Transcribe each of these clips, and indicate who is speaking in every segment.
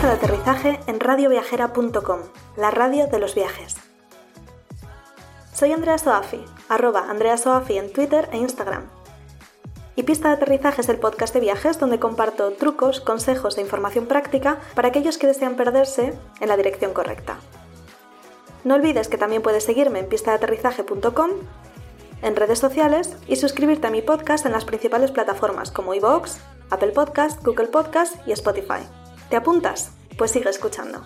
Speaker 1: de aterrizaje en radioviajera.com, la radio de los viajes. Soy Andrea Soafi, @AndreaSoafi en Twitter e Instagram. Y Pista de Aterrizaje es el podcast de viajes donde comparto trucos, consejos e información práctica para aquellos que desean perderse en la dirección correcta. No olvides que también puedes seguirme en pistadeaterrizaje.com, en redes sociales y suscribirte a mi podcast en las principales plataformas como iVoox, Apple Podcast, Google Podcast y Spotify. ¿Te apuntas? Pues sigue escuchando.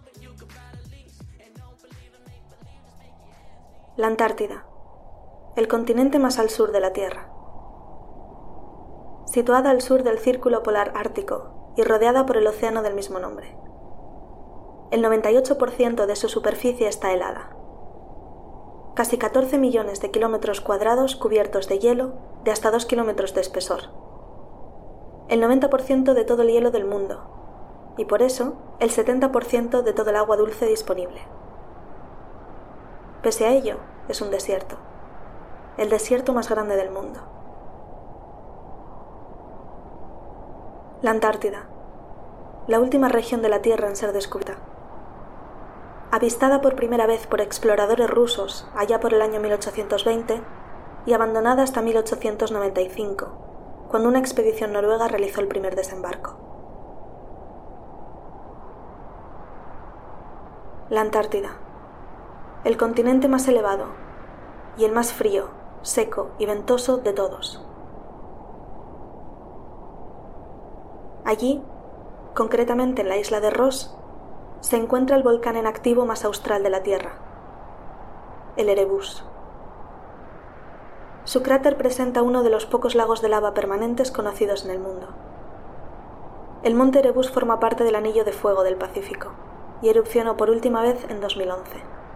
Speaker 1: La Antártida, el continente más al sur de la Tierra. Situada al sur del Círculo Polar Ártico y rodeada por el océano del mismo nombre. El 98% de su superficie está helada. Casi 14 millones de kilómetros cuadrados cubiertos de hielo de hasta 2 kilómetros de espesor. El 90% de todo el hielo del mundo, y por eso el 70% de todo el agua dulce disponible. Pese a ello, es un desierto, el desierto más grande del mundo. La Antártida, la última región de la Tierra en ser descubierta. Avistada por primera vez por exploradores rusos allá por el año 1820 y abandonada hasta 1895, cuando una expedición noruega realizó el primer desembarco. La Antártida, el continente más elevado y el más frío, seco y ventoso de todos. Allí, concretamente en la isla de Ross, se encuentra el volcán en activo más austral de la Tierra, el Erebus. Su cráter presenta uno de los pocos lagos de lava permanentes conocidos en el mundo. El monte Erebus forma parte del Anillo de Fuego del Pacífico y erupcionó por última vez en 2011.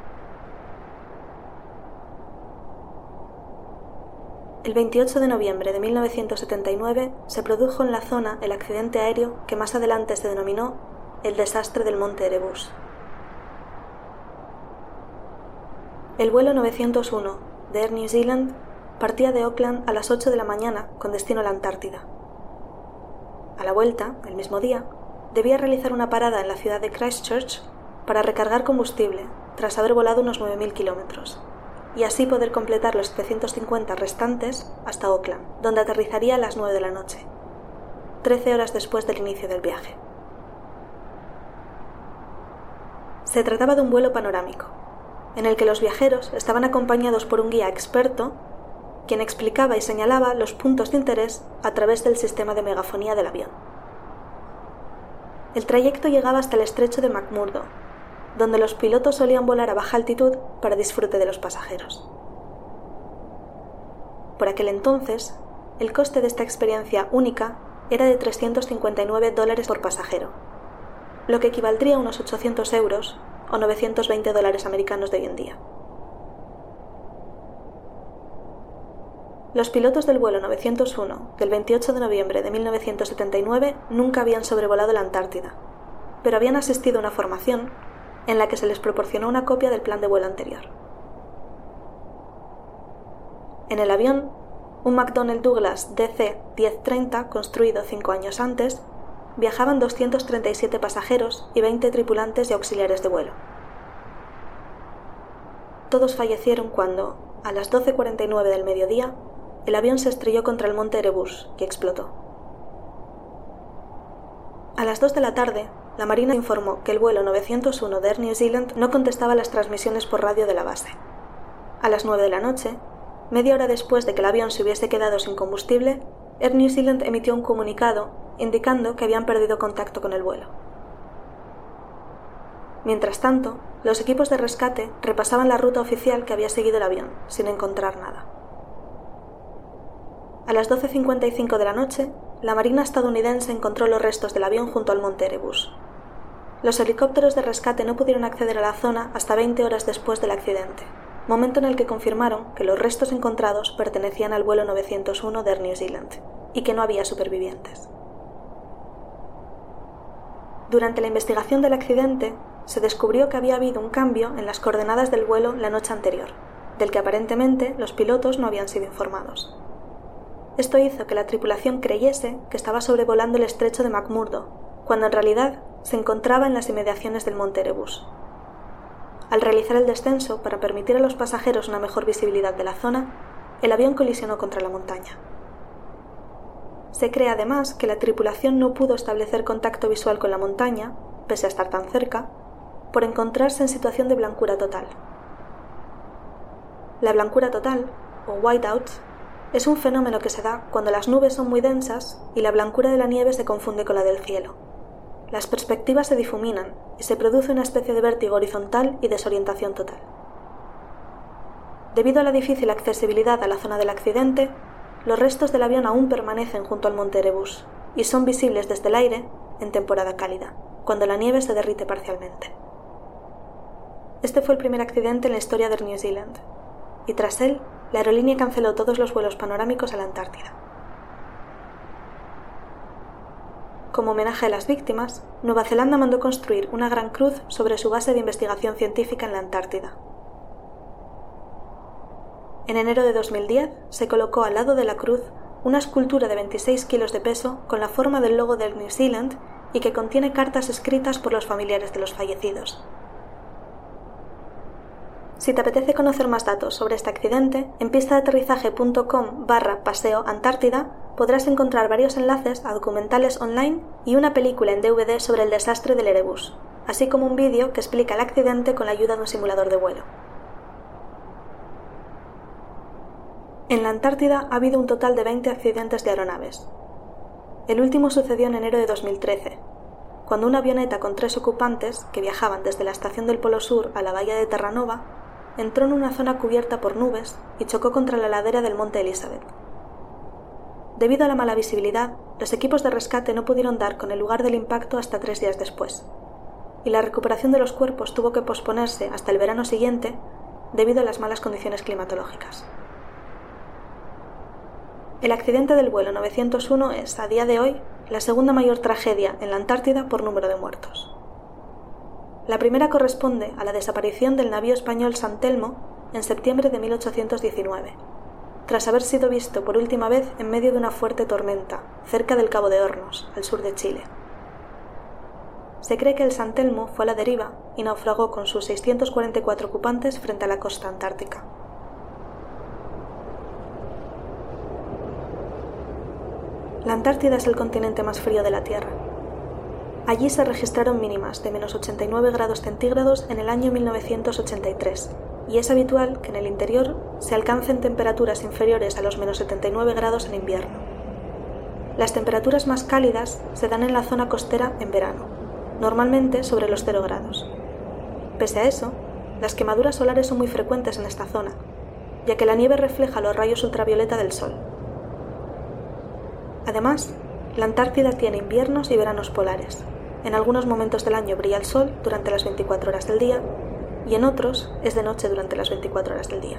Speaker 1: El 28 de noviembre de 1979 se produjo en la zona el accidente aéreo que más adelante se denominó el desastre del monte Erebus. El vuelo 901 de Air New Zealand partía de Auckland a las 8 de la mañana con destino a la Antártida. A la vuelta, el mismo día, debía realizar una parada en la ciudad de Christchurch para recargar combustible tras haber volado unos 9.000 kilómetros y así poder completar los 750 restantes hasta Auckland, donde aterrizaría a las 9 de la noche, 13 horas después del inicio del viaje. Se trataba de un vuelo panorámico, en el que los viajeros estaban acompañados por un guía experto, quien explicaba y señalaba los puntos de interés a través del sistema de megafonía del avión. El trayecto llegaba hasta el estrecho de McMurdo, donde los pilotos solían volar a baja altitud para disfrute de los pasajeros. Por aquel entonces, el coste de esta experiencia única era de $359 por pasajero, lo que equivaldría a unos 800 euros o $920 americanos de hoy en día. Los pilotos del vuelo 901 del 28 de noviembre de 1979 nunca habían sobrevolado la Antártida, pero habían asistido a una formación en la que se les proporcionó una copia del plan de vuelo anterior. En el avión, un McDonnell Douglas DC-1030 construido 5 años antes, viajaban 237 pasajeros y 20 tripulantes y auxiliares de vuelo. Todos fallecieron cuando, a las 12:49 del mediodía, el avión se estrelló contra el monte Erebus y explotó. A las 2 de la tarde, la Marina informó que el vuelo 901 de Air New Zealand no contestaba las transmisiones por radio de la base. A las 9 de la noche, media hora después de que el avión se hubiese quedado sin combustible, Air New Zealand emitió un comunicado indicando que habían perdido contacto con el vuelo. Mientras tanto, los equipos de rescate repasaban la ruta oficial que había seguido el avión, sin encontrar nada. A las 12:55 de la noche, la Marina estadounidense encontró los restos del avión junto al monte Erebus. Los helicópteros de rescate no pudieron acceder a la zona hasta 20 horas después del accidente, momento en el que confirmaron que los restos encontrados pertenecían al vuelo 901 de Air New Zealand y que no había supervivientes. Durante la investigación del accidente, se descubrió que había habido un cambio en las coordenadas del vuelo la noche anterior, del que aparentemente los pilotos no habían sido informados. Esto hizo que la tripulación creyese que estaba sobrevolando el estrecho de McMurdo, cuando en realidad se encontraba en las inmediaciones del monte Erebus. Al realizar el descenso, para permitir a los pasajeros una mejor visibilidad de la zona, el avión colisionó contra la montaña. Se cree además que la tripulación no pudo establecer contacto visual con la montaña, pese a estar tan cerca, por encontrarse en situación de blancura total. La blancura total, o whiteout, es un fenómeno que se da cuando las nubes son muy densas y la blancura de la nieve se confunde con la del cielo. Las perspectivas se difuminan y se produce una especie de vértigo horizontal y desorientación total. Debido a la difícil accesibilidad a la zona del accidente, los restos del avión aún permanecen junto al monte Erebus y son visibles desde el aire en temporada cálida, cuando la nieve se derrite parcialmente. Este fue el primer accidente en la historia de New Zealand, y tras él, la aerolínea canceló todos los vuelos panorámicos a la Antártida. Como homenaje a las víctimas, Nueva Zelanda mandó construir una gran cruz sobre su base de investigación científica en la Antártida. En enero de 2010 se colocó al lado de la cruz una escultura de 26 kilos de peso con la forma del logo de New Zealand y que contiene cartas escritas por los familiares de los fallecidos. Si te apetece conocer más datos sobre este accidente, en pistadeaterrizaje.com/paseo Antártida podrás encontrar varios enlaces a documentales online y una película en DVD sobre el desastre del Erebus, así como un vídeo que explica el accidente con la ayuda de un simulador de vuelo. En la Antártida ha habido un total de 20 accidentes de aeronaves. El último sucedió en enero de 2013, cuando una avioneta con 3 ocupantes, que viajaban desde la estación del Polo Sur a la bahía de Terranova, entró en una zona cubierta por nubes y chocó contra la ladera del monte Elizabeth. Debido a la mala visibilidad, los equipos de rescate no pudieron dar con el lugar del impacto hasta 3 días después, y la recuperación de los cuerpos tuvo que posponerse hasta el verano siguiente debido a las malas condiciones climatológicas. El accidente del vuelo 901 es, a día de hoy, la segunda mayor tragedia en la Antártida por número de muertos. La primera corresponde a la desaparición del navío español San Telmo en septiembre de 1819, tras haber sido visto por última vez en medio de una fuerte tormenta, cerca del Cabo de Hornos, al sur de Chile. Se cree que el San Telmo fue a la deriva y naufragó con sus 644 ocupantes frente a la costa antártica. La Antártida es el continente más frío de la Tierra. Allí se registraron mínimas de menos 89 grados centígrados en el año 1983, y es habitual que en el interior se alcancen temperaturas inferiores a los menos 79 grados en invierno. Las temperaturas más cálidas se dan en la zona costera en verano, normalmente sobre los 0 grados. Pese a eso, las quemaduras solares son muy frecuentes en esta zona, ya que la nieve refleja los rayos ultravioleta del sol. Además, la Antártida tiene inviernos y veranos polares. En algunos momentos del año brilla el sol durante las 24 horas del día y en otros es de noche durante las 24 horas del día.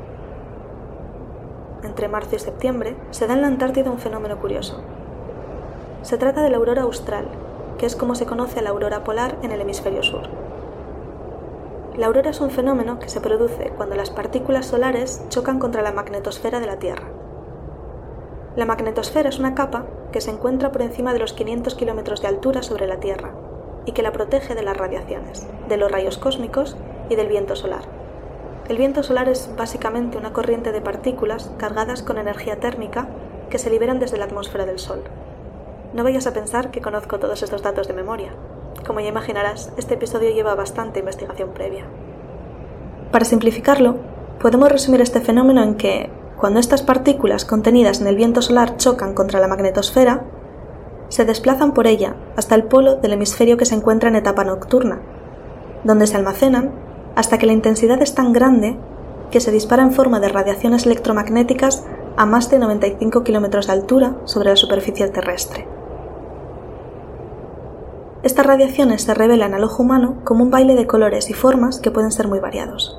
Speaker 1: Entre marzo y septiembre se da en la Antártida un fenómeno curioso. Se trata de la aurora austral, que es como se conoce a la aurora polar en el hemisferio sur. La aurora es un fenómeno que se produce cuando las partículas solares chocan contra la magnetosfera de la Tierra. La magnetosfera es una capa que se encuentra por encima de los 500 kilómetros de altura sobre la Tierra y que la protege de las radiaciones, de los rayos cósmicos y del viento solar. El viento solar es básicamente una corriente de partículas cargadas con energía térmica que se liberan desde la atmósfera del Sol. No vayas a pensar que conozco todos estos datos de memoria. Como ya imaginarás, este episodio lleva bastante investigación previa. Para simplificarlo, podemos resumir este fenómeno en que, cuando estas partículas contenidas en el viento solar chocan contra la magnetosfera, se desplazan por ella hasta el polo del hemisferio que se encuentra en etapa nocturna, donde se almacenan hasta que la intensidad es tan grande que se dispara en forma de radiaciones electromagnéticas a más de 95 kilómetros de altura sobre la superficie terrestre. Estas radiaciones se revelan al ojo humano como un baile de colores y formas que pueden ser muy variados.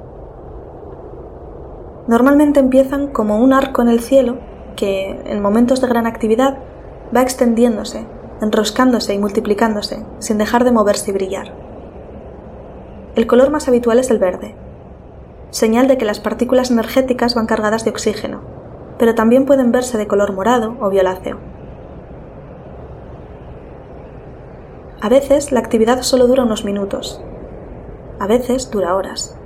Speaker 1: Normalmente empiezan como un arco en el cielo que, en momentos de gran actividad, va extendiéndose, enroscándose y multiplicándose, sin dejar de moverse y brillar. El color más habitual es el verde, señal de que las partículas energéticas van cargadas de oxígeno, pero también pueden verse de color morado o violáceo. A veces la actividad solo dura unos minutos, a veces dura horas.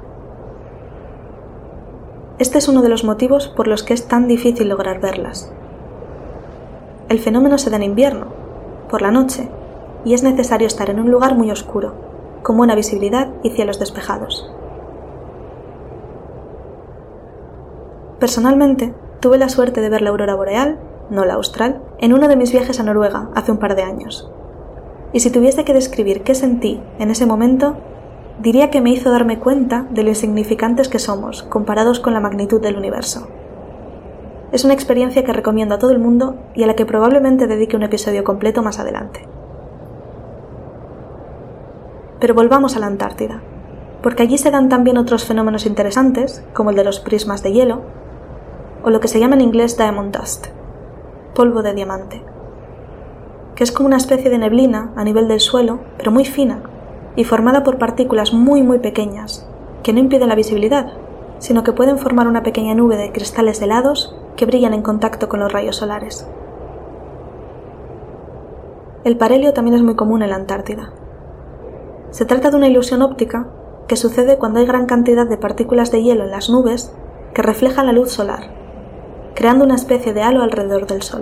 Speaker 1: Este es uno de los motivos por los que es tan difícil lograr verlas. El fenómeno se da en invierno, por la noche, y es necesario estar en un lugar muy oscuro, con buena visibilidad y cielos despejados. Personalmente, tuve la suerte de ver la aurora boreal, no la austral, en uno de mis viajes a Noruega hace un par de años. Y si tuviese que describir qué sentí en ese momento, diría que me hizo darme cuenta de lo insignificantes que somos comparados con la magnitud del universo. Es una experiencia que recomiendo a todo el mundo y a la que probablemente dedique un episodio completo más adelante. Pero volvamos a la Antártida, porque allí se dan también otros fenómenos interesantes, como el de los prismas de hielo, o lo que se llama en inglés diamond dust, polvo de diamante, que es como una especie de neblina a nivel del suelo, pero muy fina, y formada por partículas muy pequeñas, que no impiden la visibilidad, sino que pueden formar una pequeña nube de cristales helados que brillan en contacto con los rayos solares. El parhelio también es muy común en la Antártida. Se trata de una ilusión óptica que sucede cuando hay gran cantidad de partículas de hielo en las nubes que reflejan la luz solar, creando una especie de halo alrededor del Sol.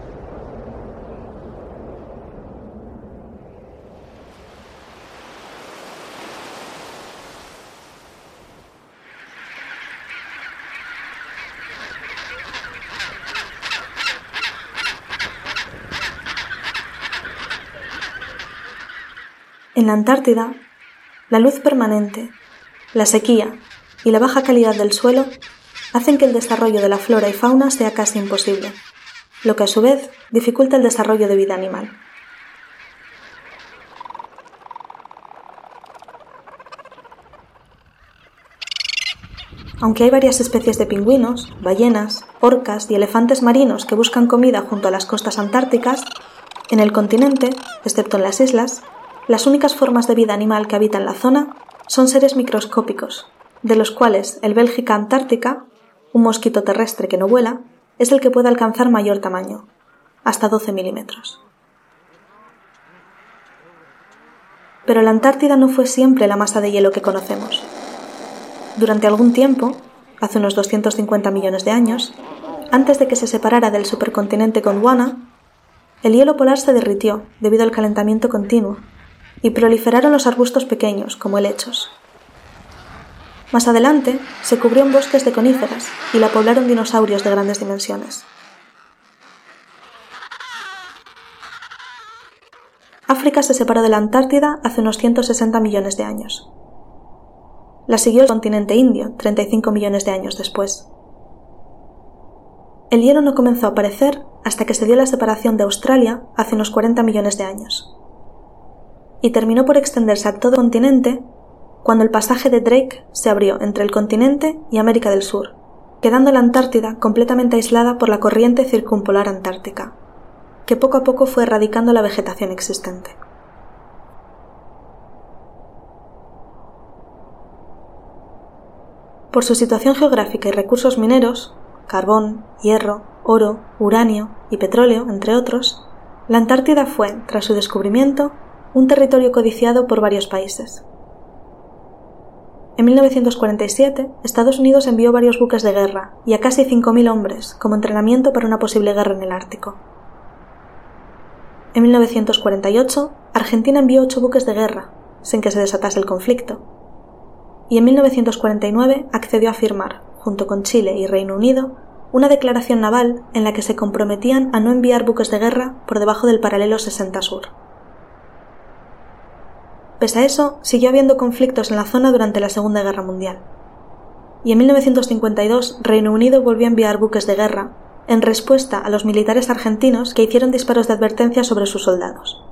Speaker 1: En la Antártida, la luz permanente, la sequía y la baja calidad del suelo hacen que el desarrollo de la flora y fauna sea casi imposible, lo que a su vez dificulta el desarrollo de vida animal. Aunque hay varias especies de pingüinos, ballenas, orcas y elefantes marinos que buscan comida junto a las costas antárticas, en el continente, excepto en las islas, las únicas formas de vida animal que habitan la zona son seres microscópicos, de los cuales el Belgica antártica, un mosquito terrestre que no vuela, es el que puede alcanzar mayor tamaño, hasta 12 milímetros. Pero la Antártida no fue siempre la masa de hielo que conocemos. Durante algún tiempo, hace unos 250 millones de años, antes de que se separara del supercontinente Gondwana, el hielo polar se derritió debido al calentamiento continuo y proliferaron los arbustos pequeños, como helechos. Más adelante, se cubrió en bosques de coníferas y la poblaron dinosaurios de grandes dimensiones. África se separó de la Antártida hace unos 160 millones de años. La siguió el continente indio, 35 millones de años después. El hielo no comenzó a aparecer hasta que se dio la separación de Australia hace unos 40 millones de años. Y terminó por extenderse a todo el continente cuando el pasaje de Drake se abrió entre el continente y América del Sur, quedando la Antártida completamente aislada por la corriente circumpolar antártica, que poco a poco fue erradicando la vegetación existente. Por su situación geográfica y recursos mineros, carbón, hierro, oro, uranio y petróleo, entre otros, la Antártida fue, tras su descubrimiento, un territorio codiciado por varios países. En 1947, Estados Unidos envió varios buques de guerra y a casi 5.000 hombres como entrenamiento para una posible guerra en el Ártico. En 1948, Argentina envió 8 buques de guerra, sin que se desatase el conflicto. Y en 1949 accedió a firmar, junto con Chile y Reino Unido, una declaración naval en la que se comprometían a no enviar buques de guerra por debajo del paralelo 60 Sur. Pese a eso, siguió habiendo conflictos en la zona durante la Segunda Guerra Mundial. Y en 1952 Reino Unido volvió a enviar buques de guerra en respuesta a los militares argentinos que hicieron disparos de advertencia sobre sus soldados.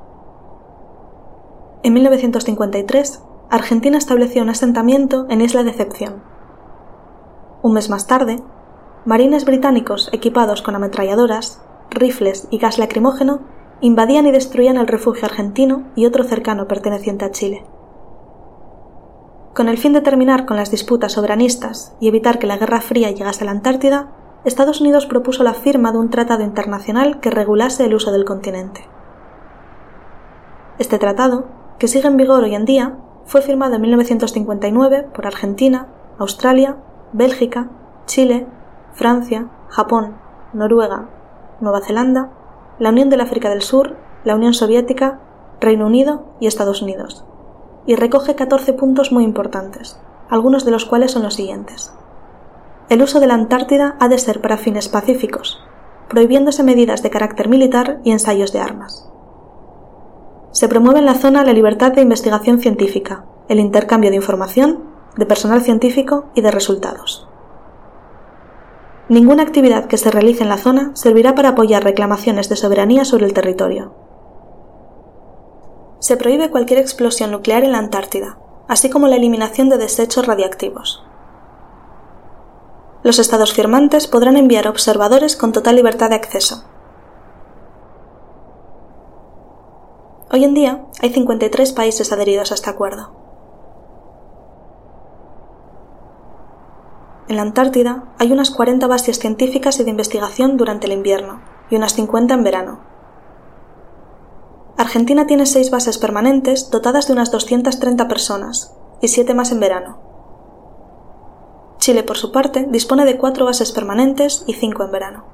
Speaker 1: En 1953, Argentina estableció un asentamiento en Isla Decepción. Un mes más tarde, marines británicos equipados con ametralladoras, rifles y gas lacrimógeno invadían y destruían el refugio argentino y otro cercano perteneciente a Chile. Con el fin de terminar con las disputas soberanistas y evitar que la Guerra Fría llegase a la Antártida, Estados Unidos propuso la firma de un tratado internacional que regulase el uso del continente. Este tratado, que sigue en vigor hoy en día, fue firmado en 1959 por Argentina, Australia, Bélgica, Chile, Francia, Japón, Noruega, Nueva Zelanda, la Unión del África del Sur, la Unión Soviética, Reino Unido y Estados Unidos, y recoge 14 puntos muy importantes, algunos de los cuales son los siguientes. El uso de la Antártida ha de ser para fines pacíficos, prohibiéndose medidas de carácter militar y ensayos de armas. Se promueve en la zona la libertad de investigación científica, el intercambio de información, de personal científico y de resultados. Ninguna actividad que se realice en la zona servirá para apoyar reclamaciones de soberanía sobre el territorio. Se prohíbe cualquier explosión nuclear en la Antártida, así como la eliminación de desechos radiactivos. Los estados firmantes podrán enviar observadores con total libertad de acceso. Hoy en día hay 53 países adheridos a este acuerdo. En la Antártida hay unas 40 bases científicas y de investigación durante el invierno y unas 50 en verano. Argentina tiene 6 bases permanentes dotadas de unas 230 personas y 7 más en verano. Chile, por su parte, dispone de 4 bases permanentes y 5 en verano.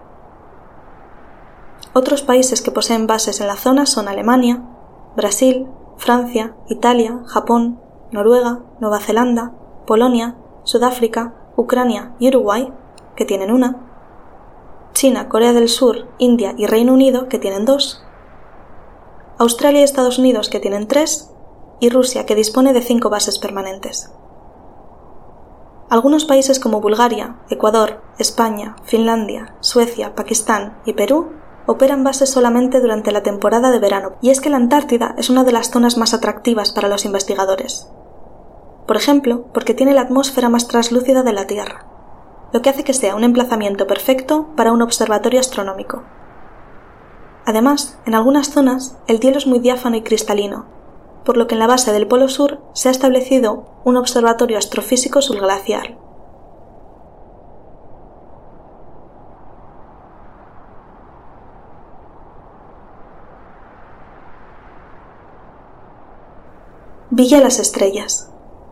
Speaker 1: Otros países que poseen bases en la zona son Alemania, Brasil, Francia, Italia, Japón, Noruega, Nueva Zelanda, Polonia, Sudáfrica, Ucrania y Uruguay, que tienen una, China, Corea del Sur, India y Reino Unido, que tienen 2, Australia y Estados Unidos, que tienen 3, y Rusia, que dispone de 5 bases permanentes. Algunos países como Bulgaria, Ecuador, España, Finlandia, Suecia, Pakistán y Perú operan bases solamente durante la temporada de verano, y es que la Antártida es una de las zonas más atractivas para los investigadores. Por ejemplo, porque tiene la atmósfera más translúcida de la Tierra, lo que hace que sea un emplazamiento perfecto para un observatorio astronómico. Además, en algunas zonas el hielo es muy diáfano y cristalino, por lo que en la base del Polo Sur se ha establecido un observatorio astrofísico subglacial. Villa Las Estrellas.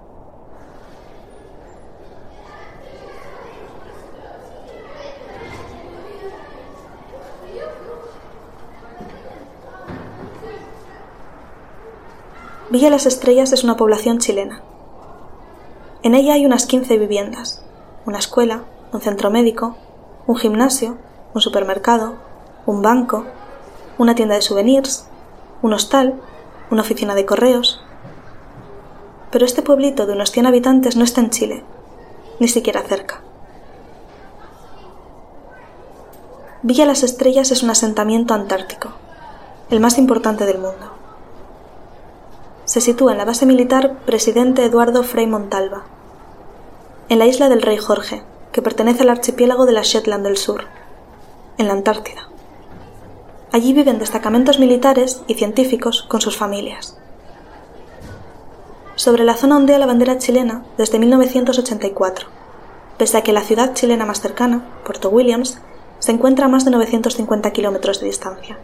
Speaker 1: Villa Las Estrellas es una población chilena. En ella hay unas 15 viviendas, una escuela, un centro médico, un gimnasio, un supermercado, un banco, una tienda de souvenirs, un hostal, una oficina de correos. Pero este pueblito de unos 100 habitantes no está en Chile, ni siquiera cerca. Villa Las Estrellas es un asentamiento antártico, el más importante del mundo. Se sitúa en la base militar Presidente Eduardo Frei Montalva, en la isla del Rey Jorge, que pertenece al archipiélago de las Shetland del Sur, en la Antártida. Allí viven destacamentos militares y científicos con sus familias. Sobre la zona ondea la bandera chilena desde 1984, pese a que la ciudad chilena más cercana, Puerto Williams, se encuentra a más de 950 kilómetros de distancia.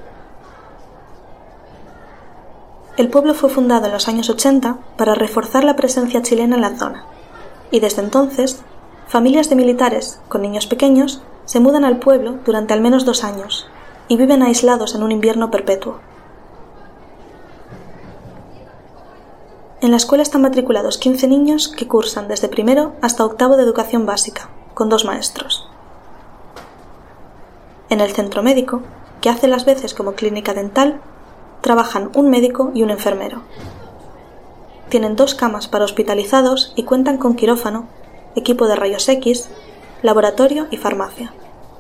Speaker 1: El pueblo fue fundado en los años 80 para reforzar la presencia chilena en la zona, y desde entonces, familias de militares con niños pequeños se mudan al pueblo durante al menos 2 años y viven aislados en un invierno perpetuo. En la escuela están matriculados 15 niños que cursan desde primero hasta octavo de educación básica, con 2 maestros. En el centro médico, que hace las veces como clínica dental, trabajan un médico y un enfermero. Tienen 2 camas para hospitalizados y cuentan con quirófano, equipo de rayos X, laboratorio y farmacia.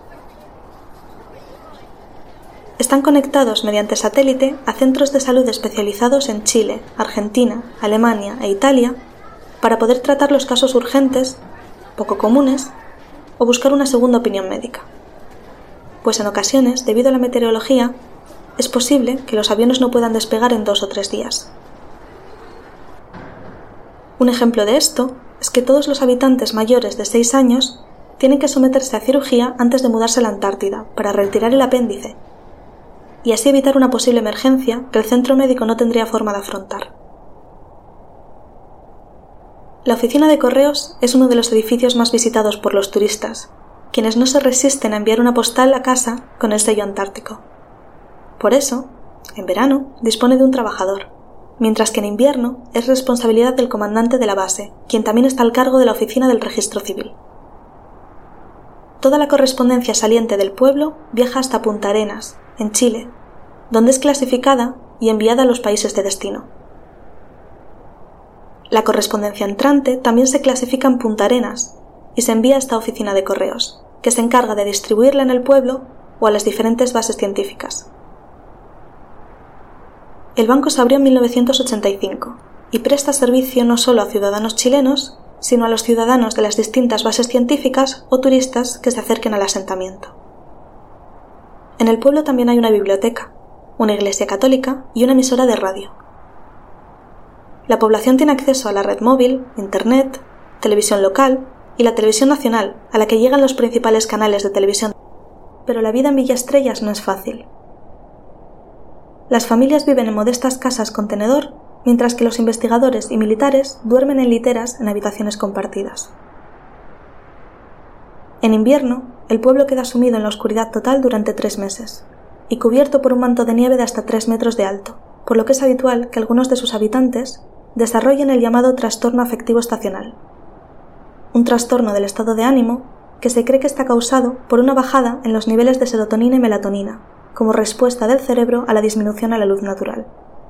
Speaker 1: Están conectados mediante satélite a centros de salud especializados en Chile, Argentina, Alemania e Italia para poder tratar los casos urgentes, poco comunes, o buscar una segunda opinión médica. Pues en ocasiones, debido a la meteorología, es posible que los aviones no puedan despegar en 2 o 3 días. Un ejemplo de esto es que todos los habitantes mayores de 6 años tienen que someterse a cirugía antes de mudarse a la Antártida para retirar el apéndice, y así evitar una posible emergencia que el centro médico no tendría forma de afrontar. La oficina de correos es uno de los edificios más visitados por los turistas, quienes no se resisten a enviar una postal a casa con el sello antártico. Por eso, en verano, dispone de un trabajador, mientras que en invierno es responsabilidad del comandante de la base, quien también está al cargo de la oficina del registro civil. Toda la correspondencia saliente del pueblo viaja hasta Punta Arenas, en Chile, donde es clasificada y enviada a los países de destino. La correspondencia entrante también se clasifica en Punta Arenas y se envía a esta oficina de correos, que se encarga de distribuirla en el pueblo o a las diferentes bases científicas. El banco se abrió en 1985 y presta servicio no solo a ciudadanos chilenos, sino a los ciudadanos de las distintas bases científicas o turistas que se acerquen al asentamiento. En el pueblo también hay una biblioteca, una iglesia católica y una emisora de radio. La población tiene acceso a la red móvil, internet, televisión local y la televisión nacional, a la que llegan los principales canales de televisión. Pero la vida en Villa Estrellas no es fácil. Las familias viven en modestas casas con tenedor, mientras que los investigadores y militares duermen en literas en habitaciones compartidas. En invierno, el pueblo queda sumido en la oscuridad total durante 3 meses, y cubierto por un manto de nieve de hasta 3 metros de alto, por lo que es habitual que algunos de sus habitantes desarrollen el llamado trastorno afectivo estacional, un trastorno del estado de ánimo que se cree que está causado por una bajada en los niveles de serotonina y melatonina, como respuesta del cerebro a la disminución a la luz natural.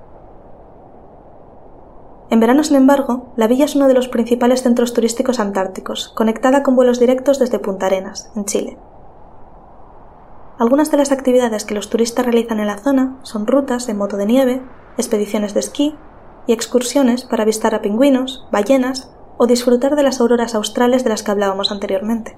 Speaker 1: En verano, sin embargo, la villa es uno de los principales centros turísticos antárticos, conectada con vuelos directos desde Punta Arenas, en Chile. Algunas de las actividades que los turistas realizan en la zona son rutas en moto de nieve, expediciones de esquí y excursiones para avistar a pingüinos, ballenas o disfrutar de las auroras australes de las que hablábamos anteriormente.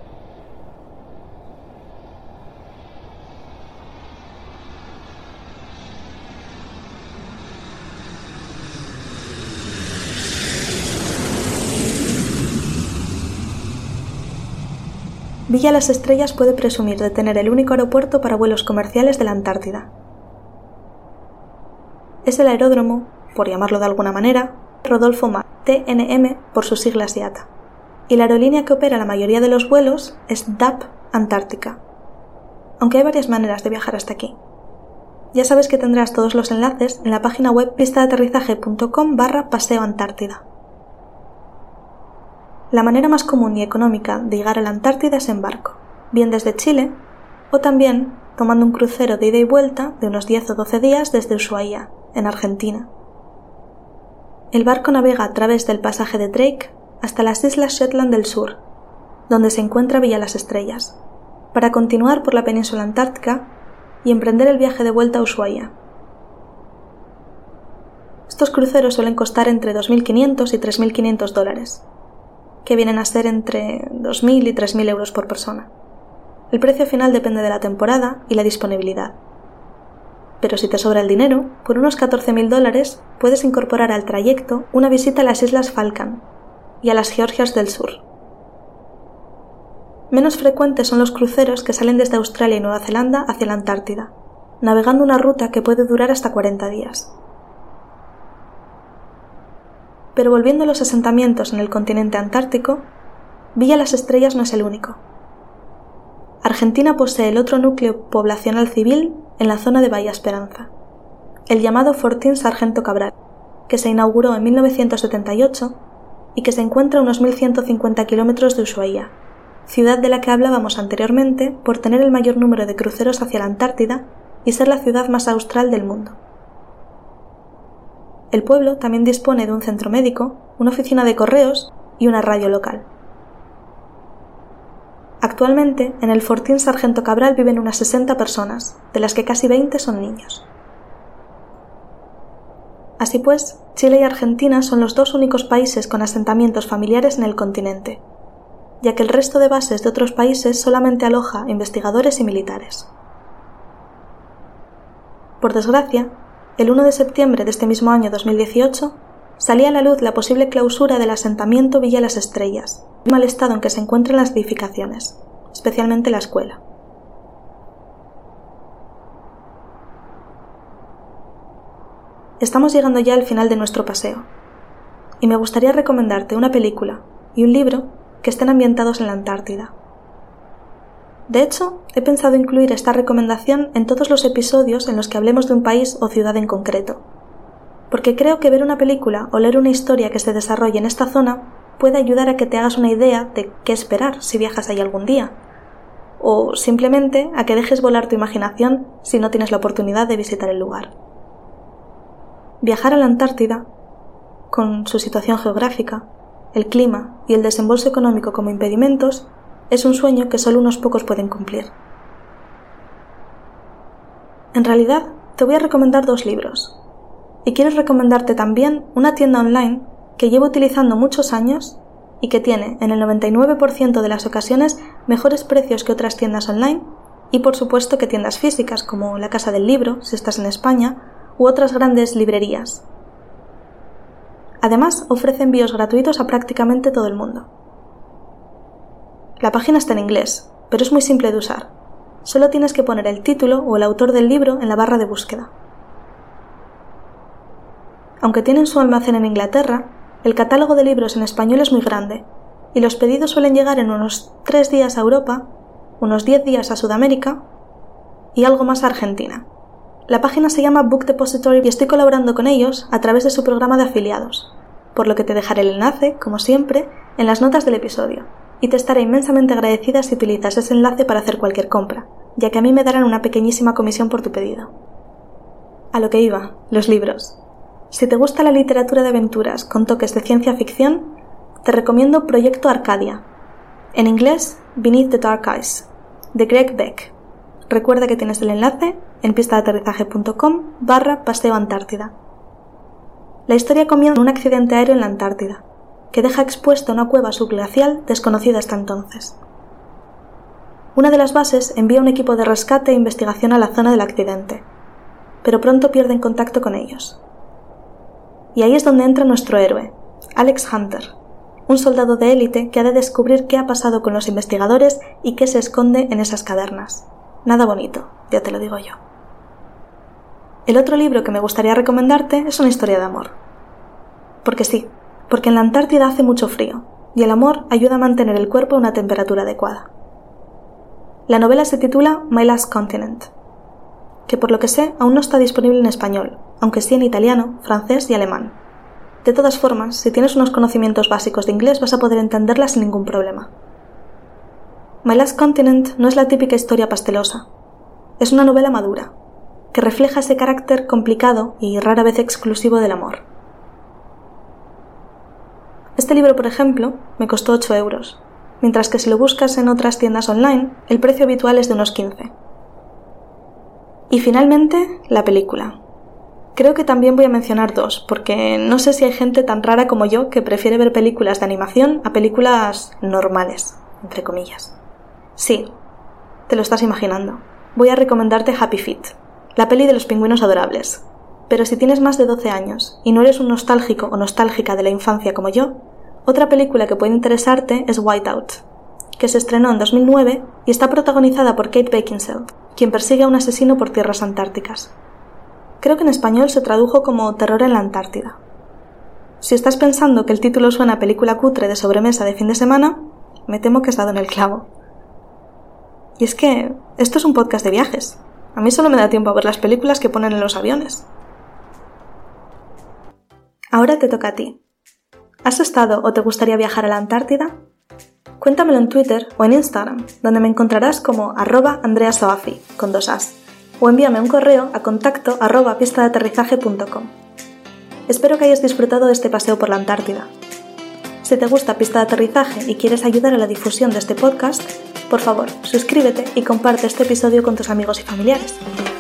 Speaker 1: Villa Las Estrellas puede presumir de tener el único aeropuerto para vuelos comerciales de la Antártida. Es el aeródromo, por llamarlo de alguna manera, Rodolfo Mack, TNM por sus siglas IATA, y la aerolínea que opera la mayoría de los vuelos es DAP Antártica, aunque hay varias maneras de viajar hasta aquí. Ya sabes que tendrás todos los enlaces en la página web pistaaterrizaje.com/paseo Antártida. La manera más común y económica de llegar a la Antártida es en barco, bien desde Chile, o también tomando un crucero de ida y vuelta de unos 10 o 12 días desde Ushuaia, en Argentina. El barco navega a través del pasaje de Drake hasta las Islas Shetland del Sur, donde se encuentra Villa Las Estrellas, para continuar por la península antártica y emprender el viaje de vuelta a Ushuaia. Estos cruceros suelen costar entre $2.500 y $3.500, que vienen a ser entre 2.000 y 3.000 euros por persona. El precio final depende de la temporada y la disponibilidad. Pero si te sobra el dinero, por unos $14.000 puedes incorporar al trayecto una visita a las Islas Falkland y a las Georgias del Sur. Menos frecuentes son los cruceros que salen desde Australia y Nueva Zelanda hacia la Antártida, navegando una ruta que puede durar hasta 40 días. Pero volviendo a los asentamientos en el continente antártico, Villa Las Estrellas no es el único. Argentina posee el otro núcleo poblacional civil en la zona de Bahía Esperanza, el llamado Fortín Sargento Cabral, que se inauguró en 1978 y que se encuentra a unos 1.150 kilómetros de Ushuaia, ciudad de la que hablábamos anteriormente por tener el mayor número de cruceros hacia la Antártida y ser la ciudad más austral del mundo. El pueblo también dispone de un centro médico, una oficina de correos y una radio local. Actualmente, en el Fortín Sargento Cabral viven unas 60 personas, de las que casi 20 son niños. Así pues, Chile y Argentina son los dos únicos países con asentamientos familiares en el continente, ya que el resto de bases de otros países solamente aloja investigadores y militares. Por desgracia, el 1 de septiembre de este mismo año 2018, salía a la luz la posible clausura del asentamiento Villa Las Estrellas, el mal estado en que se encuentran las edificaciones, especialmente la escuela. estamos llegando ya al final de nuestro paseo, y me gustaría recomendarte una película y un libro que estén ambientados en la Antártida. De hecho, he pensado incluir esta recomendación en todos los episodios en los que hablemos de un país o ciudad en concreto, porque creo que ver una película o leer una historia que se desarrolle en esta zona puede ayudar a que te hagas una idea de qué esperar si viajas ahí algún día, o simplemente a que dejes volar tu imaginación si no tienes la oportunidad de visitar el lugar. Viajar a la Antártida, con su situación geográfica, el clima y el desembolso económico como impedimentos, es un sueño que solo unos pocos pueden cumplir. En realidad, te voy a recomendar 2 libros, y quiero recomendarte también una tienda online que llevo utilizando muchos años y que tiene, en el 99% de las ocasiones, mejores precios que otras tiendas online, y por supuesto que tiendas físicas como la Casa del Libro, si estás en España, u otras grandes librerías. Además, ofrece envíos gratuitos a prácticamente todo el mundo. La página está en inglés, pero es muy simple de usar. Solo tienes que poner el título o el autor del libro en la barra de búsqueda. Aunque tienen su almacén en Inglaterra, el catálogo de libros en español es muy grande, y los pedidos suelen llegar en unos 3 días a Europa, unos 10 días a Sudamérica y algo más a Argentina. La página se llama Book Depository y estoy colaborando con ellos a través de su programa de afiliados, por lo que te dejaré el enlace, como siempre, en las notas del episodio, y te estaré inmensamente agradecida si utilizas ese enlace para hacer cualquier compra, ya que a mí me darán una pequeñísima comisión por tu pedido. A lo que iba, los libros. Si te gusta la literatura de aventuras con toques de ciencia ficción, te recomiendo Proyecto Arcadia, en inglés Beneath the Dark Ice, de Greg Beck. Recuerda que tienes el enlace en pistadeaterrizaje.com/Paseo Antártida. La historia comienza con un accidente aéreo en la Antártida, que deja expuesta una cueva subglacial desconocida hasta entonces. Una de las bases envía un equipo de rescate e investigación a la zona del accidente, pero pronto pierden contacto con ellos. Y ahí es donde entra nuestro héroe, Alex Hunter, un soldado de élite que ha de descubrir qué ha pasado con los investigadores y qué se esconde en esas cavernas. Nada bonito, ya te lo digo yo. El otro libro que me gustaría recomendarte es una historia de amor. Porque sí, porque en la Antártida hace mucho frío, y el amor ayuda a mantener el cuerpo a una temperatura adecuada. La novela se titula My Last Continent, que por lo que sé aún no está disponible en español, aunque sí en italiano, francés y alemán. De todas formas, si tienes unos conocimientos básicos de inglés vas a poder entenderla sin ningún problema. My Last Continent no es la típica historia pastelosa. Es una novela madura, que refleja ese carácter complicado y rara vez exclusivo del amor. Este libro, por ejemplo, me costó 8 €, mientras que si lo buscas en otras tiendas online, el precio habitual es de unos 15. Y finalmente, la película. Creo que también voy a mencionar 2, porque no sé si hay gente tan rara como yo que prefiere ver películas de animación a películas normales, entre comillas. Sí, te lo estás imaginando. Voy a recomendarte Happy Feet, la peli de los pingüinos adorables. Pero si tienes más de 12 años y no eres un nostálgico o nostálgica de la infancia como yo, otra película que puede interesarte es Whiteout, que se estrenó en 2009 y está protagonizada por Kate Beckinsale, quien persigue a un asesino por tierras antárticas. Creo que en español se tradujo como Terror en la Antártida. Si estás pensando que el título suena a película cutre de sobremesa de fin de semana, me temo que has dado en el clavo. Y es que esto es un podcast de viajes. A mí solo me da tiempo a ver las películas que ponen en los aviones. Ahora te toca a ti. ¿Has estado o te gustaría viajar a la Antártida? Cuéntamelo en Twitter o en Instagram, donde me encontrarás como @AndreaSoafi, con 2 as, o envíame un correo a contacto@pistadeaterrizaje.com. Espero que hayas disfrutado de este paseo por la Antártida. Si te gusta Pista de Aterrizaje y quieres ayudar a la difusión de este podcast, por favor, suscríbete y comparte este episodio con tus amigos y familiares.